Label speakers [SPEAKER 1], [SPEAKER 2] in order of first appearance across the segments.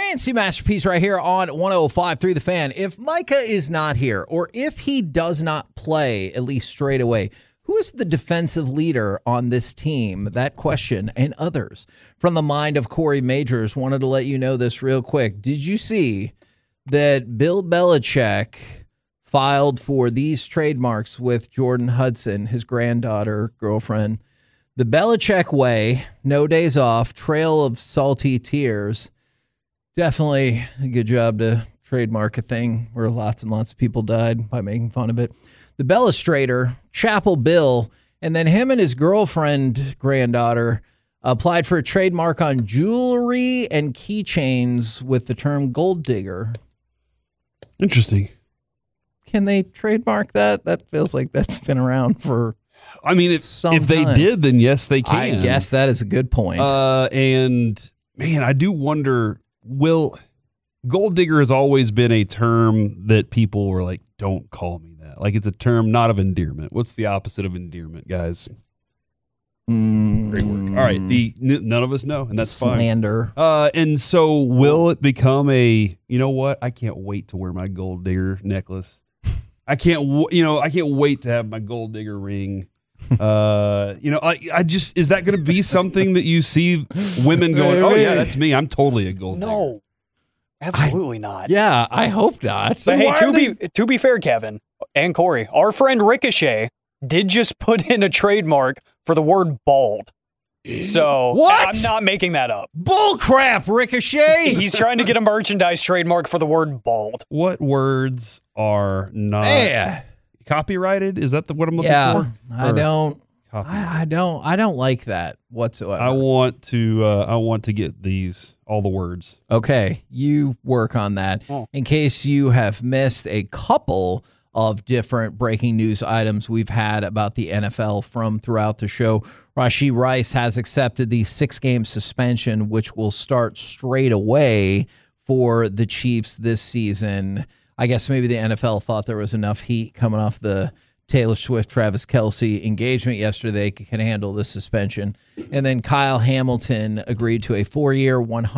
[SPEAKER 1] Fancy masterpiece right here on 105.3 The Fan. If Micah is not here, or if he does not play, at least straight away, who is the defensive leader on this team? That question and others from the mind of Corey Majors. Wanted to let you know this real quick. Did you see that Bill Belichick filed for these trademarks with Jordan Hudson, his granddaughter, girlfriend? The Belichick way, no days off, trail of salty tears. Definitely a good job to trademark a thing where lots and lots of people died by making fun of it. The Bellustrator, Chapel Bill, and then him and his girlfriend, granddaughter, applied for a trademark on jewelry and keychains with the term gold digger.
[SPEAKER 2] Interesting.
[SPEAKER 1] Can they trademark that? That feels like that's been around for
[SPEAKER 2] if they did, then yes, they can.
[SPEAKER 1] I guess that is a good point.
[SPEAKER 2] And, man, I do wonder, gold digger has always been a term that people were like, don't call me that. Like, it's a term not of endearment. What's the opposite of endearment, guys? Great work. All right, none of us know, and that's
[SPEAKER 1] slander.
[SPEAKER 2] Fine. And so will it become you know what? I can't wait to wear my gold digger necklace. I can't wait to have my gold digger ring. I just, is that going to be something that you see women going, oh yeah, that's me. I'm totally a gold digger.
[SPEAKER 3] No, absolutely not.
[SPEAKER 1] Yeah, I hope not.
[SPEAKER 3] But hey, to be fair, Kevin and Corey, our friend Ricochet did just put in a trademark for the word bald. So
[SPEAKER 1] what?
[SPEAKER 3] I'm not making that up.
[SPEAKER 1] Bull crap, Ricochet.
[SPEAKER 3] He's trying to get a merchandise trademark for the word bald.
[SPEAKER 2] What words are not copyrighted? Is that what I'm looking for?
[SPEAKER 1] I don't like that whatsoever.
[SPEAKER 2] I want to get all the words.
[SPEAKER 1] Okay, you work on that. In case you have missed a couple of different breaking news items we've had about the NFL from throughout the show. Rashee Rice has accepted the 6-game suspension, which will start straight away for the Chiefs this season. I guess maybe the NFL thought there was enough heat coming off the Taylor Swift, Travis Kelce engagement yesterday. They can handle the suspension. And then Kyle Hamilton agreed to a 4-year,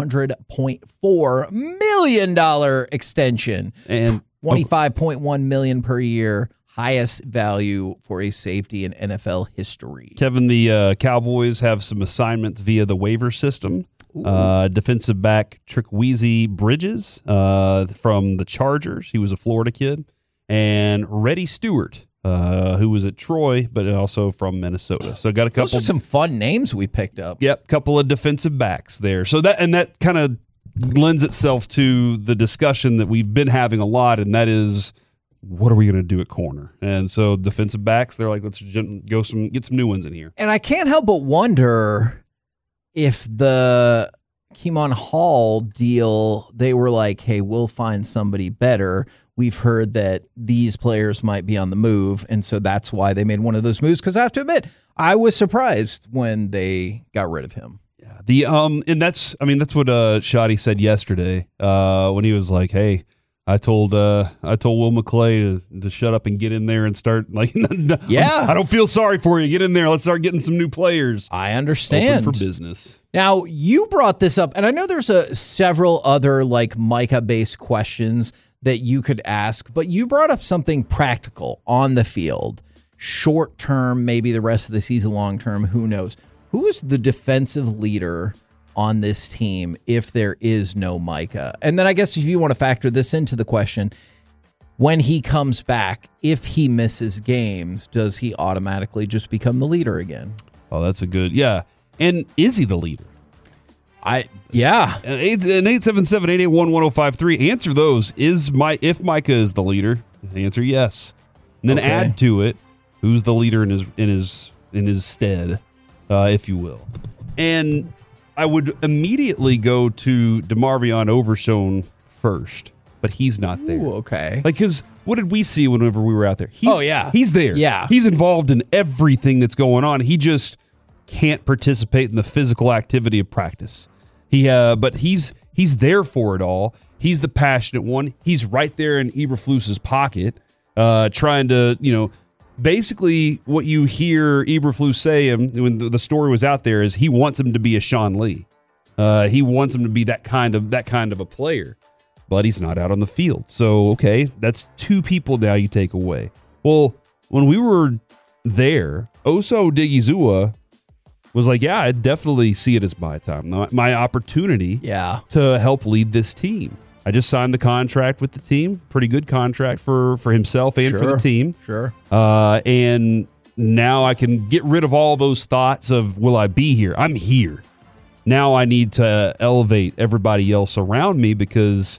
[SPEAKER 1] $100.4 million extension. And $25.1 million per year, highest value for a safety in NFL history.
[SPEAKER 2] Kevin, the Cowboys have some assignments via the waiver system. Defensive back Trickweezy Bridges from the Chargers. He was a Florida kid. And Reddy Stewart, who was at Troy, but also from Minnesota. So got a couple.
[SPEAKER 1] Those are some fun names we picked up.
[SPEAKER 2] Yep, couple of defensive backs there. So that kind of lends itself to the discussion that we've been having a lot, and that is, what are we going to do at corner? And so defensive backs, they're like, let's get some new ones in here.
[SPEAKER 1] And I can't help but wonder if the Keemon Hall deal, they were like, hey, we'll find somebody better. We've heard that these players might be on the move, and so that's why they made one of those moves. Because I have to admit, I was surprised when they got rid of him.
[SPEAKER 2] And that's what Shoddy said yesterday when he was like, "Hey, I told Will McClay to shut up and get in there and start I don't feel sorry for you. Get in there. Let's start getting some new players.
[SPEAKER 1] I understand.
[SPEAKER 2] Open for business."
[SPEAKER 1] Now you brought this up, and I know there's several other Micah-based questions that you could ask, but you brought up something practical on the field, short term, maybe the rest of the season, long term, who knows. Who is the defensive leader on this team if there is no Micah? And then I guess if you want to factor this into the question, when he comes back, if he misses games, does he automatically just become the leader again?
[SPEAKER 2] Oh, that's a good, yeah. And is he the leader?
[SPEAKER 1] Yeah.
[SPEAKER 2] 877-881-1053. Answer those. If Micah is the leader, answer yes. And then add to it, who's the leader in his stead, if you will. And I would immediately go to DeMarvion Overshown first, but he's not there.
[SPEAKER 1] Ooh, okay.
[SPEAKER 2] Because what did we see whenever we were out there? He's there.
[SPEAKER 1] Yeah.
[SPEAKER 2] He's involved in everything that's going on. He just can't participate in the physical activity of practice. But he's there for it all. He's the passionate one. He's right there in Eberflus's pocket, trying to, basically what you hear Eberflus say when the story was out there is he wants him to be a Sean Lee. He wants him to be that kind of a player, but he's not out on the field. So, okay, that's 2 people now you take away. Well, when we were there, Osa Odighizuwa was like, yeah, I definitely see it as my time, my opportunity to help lead this team. I just signed the contract with the team, pretty good contract for himself and for the team.
[SPEAKER 1] Sure.
[SPEAKER 2] And now I can get rid of all those thoughts of, will I be here? I'm here. Now I need to elevate everybody else around me because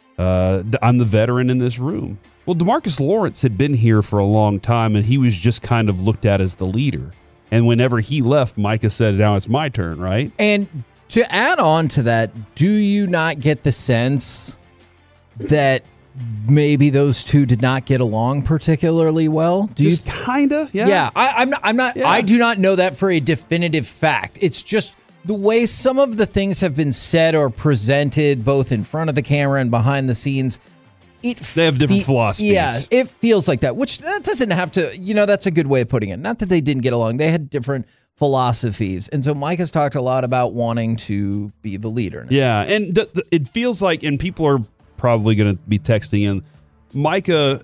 [SPEAKER 2] I'm the veteran in this room. Well, DeMarcus Lawrence had been here for a long time, and he was just kind of looked at as the leader. And whenever he left, Micah said, now it's my turn, right?
[SPEAKER 1] And to add on to that, do you not get the sense that maybe those 2 did not get along particularly well?
[SPEAKER 2] Just kinda, yeah.
[SPEAKER 1] Yeah, I'm not. Yeah. I do not know that for a definitive fact. It's just the way some of the things have been said or presented, both in front of the camera and behind the scenes.
[SPEAKER 2] They have different philosophies.
[SPEAKER 1] Yeah, it feels like that, which that doesn't have to, that's a good way of putting it. Not that they didn't get along. They had different philosophies. And so Mike has talked a lot about wanting to be the leader now.
[SPEAKER 2] Yeah, and it feels like, and people are probably going to be texting in, Micah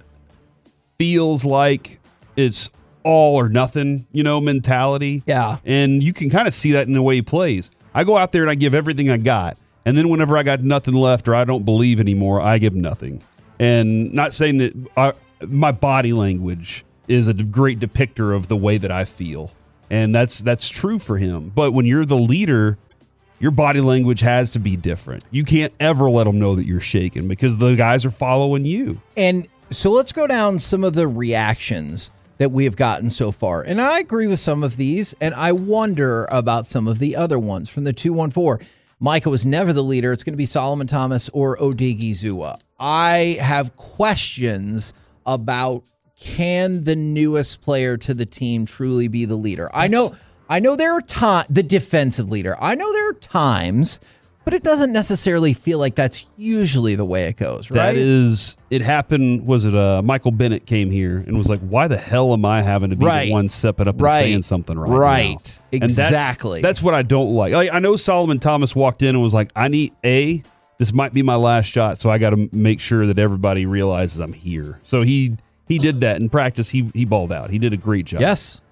[SPEAKER 2] feels like it's all or nothing, mentality.
[SPEAKER 1] Yeah.
[SPEAKER 2] And you can kind of see that in the way he plays. I go out there and I give everything I got. And then whenever I got nothing left or I don't believe anymore, I give nothing. And not saying that my body language is a great depictor of the way that I feel. And that's true for him. But when you're the leader, your body language has to be different. You can't ever let them know that you're shaking because the guys are following you. And
[SPEAKER 1] so let's go down some of the reactions that we have gotten so far. And I agree with some of these, and I wonder about some of the other ones. From the 214, Micah was never the leader. It's going to be Solomon Thomas or Odighizuwa. I have questions about, can the newest player to the team truly be the leader? I know there are the defensive leader. I know there are times, but it doesn't necessarily feel like that's usually the way it goes, right?
[SPEAKER 2] It happened, Michael Bennett came here and was like, why the hell am I having to be the one stepping up and saying something right now?
[SPEAKER 1] Right, exactly.
[SPEAKER 2] That's what I don't like. I know Solomon Thomas walked in and was like, this might be my last shot, so I got to make sure that everybody realizes I'm here. So he did that in practice. He balled out. He did a great job.
[SPEAKER 1] Yes.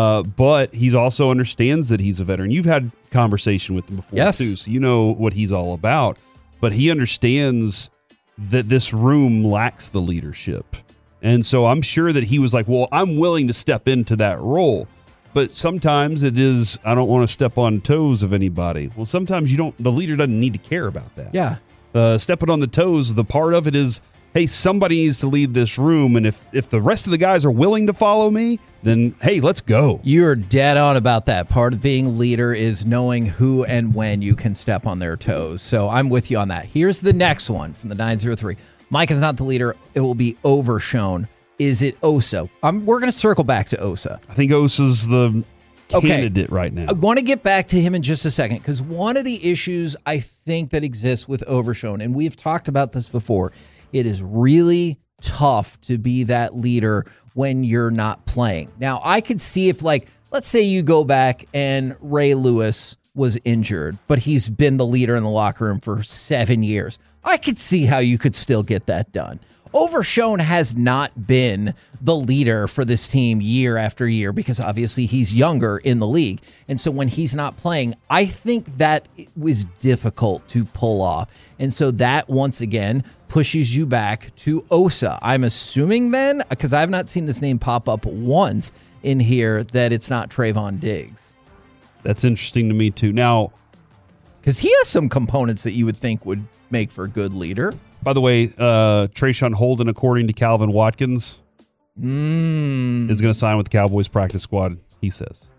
[SPEAKER 2] But he also understands that he's a veteran. You've had conversation with him before, too, so you know what he's all about. But he understands that this room lacks the leadership. And so I'm sure that he was like, well, I'm willing to step into that role. But sometimes it is, I don't want to step on toes of anybody. Well, sometimes the leader doesn't need to care about that.
[SPEAKER 1] Yeah.
[SPEAKER 2] Stepping on the toes, the part of it is, hey, somebody needs to lead this room, and if the rest of the guys are willing to follow me, then, hey, let's go.
[SPEAKER 1] You're dead on about that. Part of being leader is knowing who and when you can step on their toes. So I'm with you on that. Here's the next one from the 903. Mike is not the leader. It will be Overshown. Is it Osa? We're going to circle back to Osa.
[SPEAKER 2] I think Osa's the candidate right now.
[SPEAKER 1] I want to get back to him in just a second, because one of the issues I think that exists with Overshown, and we've talked about this before, it is really tough to be that leader when you're not playing. Now, I could see if, let's say you go back and Ray Lewis was injured, but he's been the leader in the locker room for 7 years. I could see how you could still get that done. Overshown has not been the leader for this team year after year because obviously he's younger in the league. And so when he's not playing, I think that it was difficult to pull off. And so that once again pushes you back to Osa. I'm assuming then, because I've not seen this name pop up once in here, that it's not Trayvon Diggs.
[SPEAKER 2] That's interesting to me too. Now,
[SPEAKER 1] because he has some components that you would think would make for a good leader.
[SPEAKER 2] By the way, Trayshawn Holden, according to Calvin Watkins, is going to sign with the Cowboys practice squad, he says.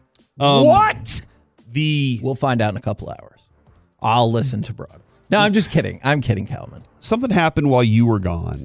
[SPEAKER 1] What? We'll find out in a couple hours. I'll listen to Broadus. No, I'm just kidding. I'm kidding, Calvin.
[SPEAKER 2] Something happened while you were gone,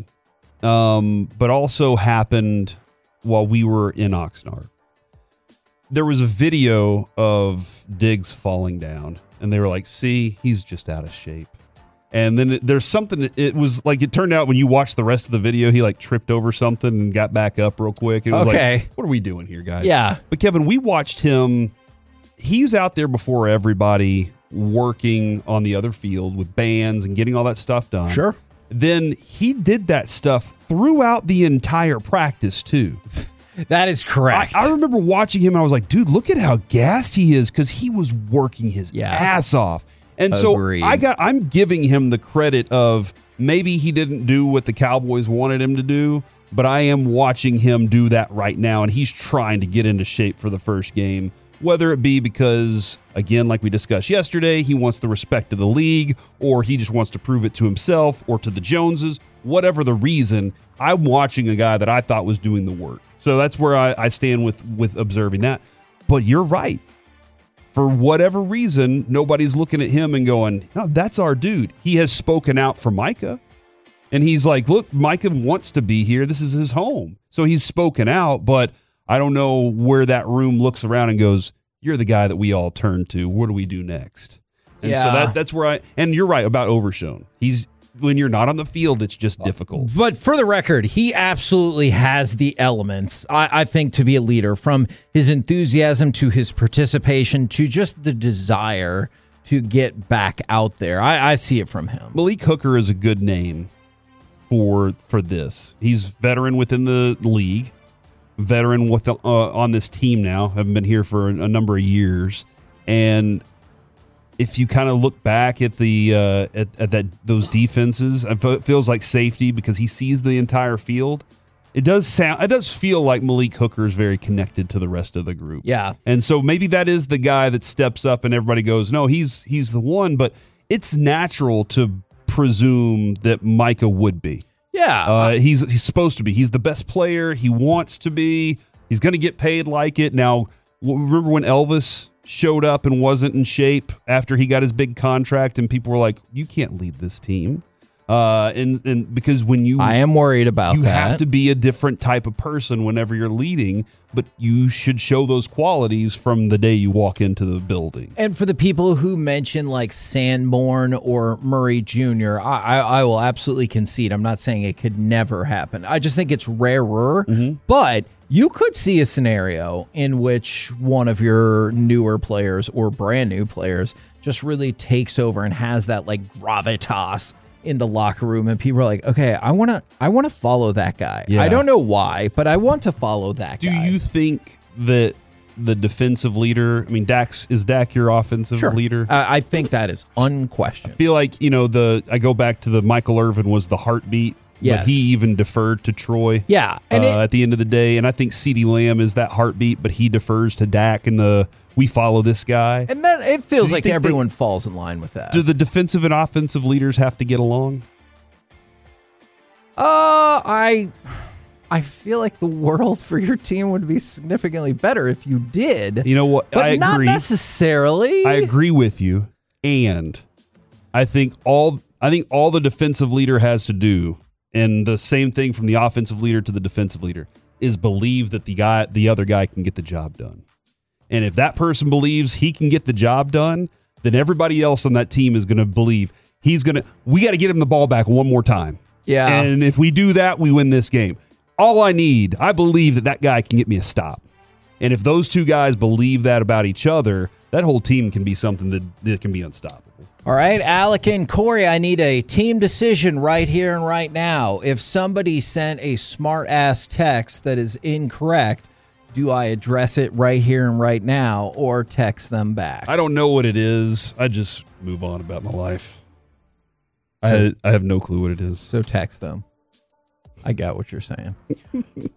[SPEAKER 2] but also happened while we were in Oxnard. There was a video of Diggs falling down, and they were like, see, he's just out of shape. And then there's something, it was like, it turned out when you watched the rest of the video, he tripped over something and got back up real quick. It was like, what are we doing here, guys?
[SPEAKER 1] Yeah.
[SPEAKER 2] But Kevin, we watched him. He's out there before everybody working on the other field with bands and getting all that stuff done.
[SPEAKER 1] Sure.
[SPEAKER 2] Then he did that stuff throughout the entire practice too.
[SPEAKER 1] That is correct.
[SPEAKER 2] I remember watching him and I was like, dude, look at how gassed he is because he was working his ass off. And
[SPEAKER 1] Agreed.
[SPEAKER 2] so I'm giving him the credit of maybe he didn't do what the Cowboys wanted him to do, but I am watching him do that right now, and he's trying to get into shape for the first game, whether it be because, again, like we discussed yesterday, he wants the respect of the league, or he just wants to prove it to himself or to the Joneses. Whatever the reason, I'm watching a guy that I thought was doing the work. So that's where I stand with observing that. But you're right. For whatever reason, nobody's looking at him and going, no, that's our dude. He has spoken out for Micah. And he's like, look, Micah wants to be here. This is his home. So he's spoken out, but I don't know where that room looks around and goes, you're the guy that we all turn to. What do we do next? And so that's where and you're right about Overshown. When you're not on the field, it's just difficult.
[SPEAKER 1] But for the record, he absolutely has the elements, I think, to be a leader, from his enthusiasm to his participation to just the desire to get back out there. I see it from him.
[SPEAKER 2] Malik Hooker is a good name for this. He's veteran within the league, veteran with on this team now, haven't been here for a number of years. And if you kind of look back at the at those defenses, it feels like safety because he sees the entire field. It does feel like Malik Hooker is very connected to the rest of the group.
[SPEAKER 1] Yeah.
[SPEAKER 2] And so maybe that is the guy that steps up and everybody goes, no, he's the one, but it's natural to presume that Micah would be.
[SPEAKER 1] Yeah.
[SPEAKER 2] He's supposed to be. He's the best player. He wants to be. He's going to get paid like it. Now, remember when Elvis showed up and wasn't in shape after he got his big contract, and people were like, you can't lead this team. And because I
[SPEAKER 1] am worried about that.
[SPEAKER 2] You have to be a different type of person whenever you're leading, but you should show those qualities from the day you walk into the building.
[SPEAKER 1] And for the people who mention like Sanborn or Murray Jr., I will absolutely concede. I'm not saying it could never happen. I just think it's rarer, but you could see a scenario in which one of your newer players or brand new players just really takes over and has that like gravitas in the locker room, and people are like, okay, I want to follow that guy.
[SPEAKER 2] Yeah.
[SPEAKER 1] I don't know why, but I want to follow that guy.
[SPEAKER 2] Do you think that the defensive leader, I mean, is Dak your offensive leader?
[SPEAKER 1] I think that is unquestioned.
[SPEAKER 2] I feel like, I go back to the Michael Irvin was the heartbeat.
[SPEAKER 1] Yes.
[SPEAKER 2] But he even deferred to Troy.
[SPEAKER 1] Yeah. And
[SPEAKER 2] at the end of the day. And I think CeeDee Lamb is that heartbeat, but he defers to Dak and we follow this guy.
[SPEAKER 1] And that it feels like everyone falls in line with that.
[SPEAKER 2] Do the defensive and offensive leaders have to get along?
[SPEAKER 1] I feel like the world for your team would be significantly better if you did.
[SPEAKER 2] You know what?
[SPEAKER 1] But
[SPEAKER 2] I agree.
[SPEAKER 1] Not necessarily.
[SPEAKER 2] I agree with you. And I think all the defensive leader has to do, and the same thing from the offensive leader to the defensive leader, is believe that the other guy can get the job done. And if that person believes he can get the job done, then everybody else on that team is going to believe we got to get him the ball back one more time.
[SPEAKER 1] Yeah.
[SPEAKER 2] And if we do that, we win this game. I believe that guy can get me a stop. And if those two guys believe that about each other, that whole team can be something that can be unstoppable.
[SPEAKER 1] All right, Alec and Corey, I need a team decision right here and right now. If somebody sent a smart-ass text that is incorrect, do I address it right here and right now or text them back?
[SPEAKER 2] I don't know what it is. I just move on about my life. I have no clue what it is.
[SPEAKER 1] So text them. I got what you're saying.